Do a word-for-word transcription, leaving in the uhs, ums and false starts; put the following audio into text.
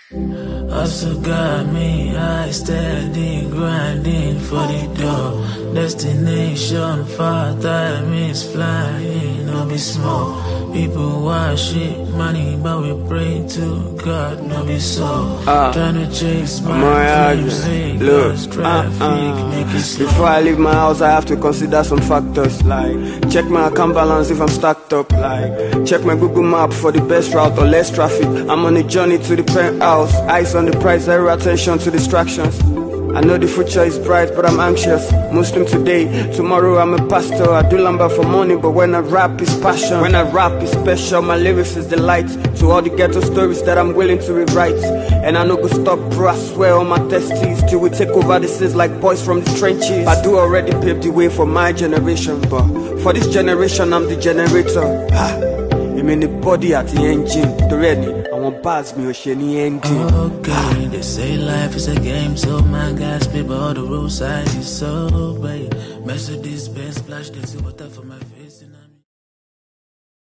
Also got me high, steady, grinding for the door. Destination far, time is flying, no be small. People worship money, but we pray to God, no be so. Uh, Trying to chase my dreams, look, traffic, uh, uh. make it slow. Before I leave my house, I have to consider some factors, like check my account balance if I'm stacked up, like check my Google map for the best route or less traffic. I'm on a journey to the penthouse, eyes on the prize, zero attention to distractions. I know the future is bright, but I'm anxious. Muslim today, tomorrow I'm a pastor. I do lumber for money, but when I rap it's passion. When I rap it's special, my lyrics is delight. To all the ghetto stories that I'm willing to rewrite. And I no go stop, bro, I swear on my testes. Till we take over this is like boys from the trenches. I do already pave the way for my generation, but for this generation I'm the generator. Ha! I'm in the body at the engine. The ready, I want bars me or shiny engine. Okay, they say life is a game, so my guys, people, all the rules I is so bad. Mercedes Benz splash, they see water for my face.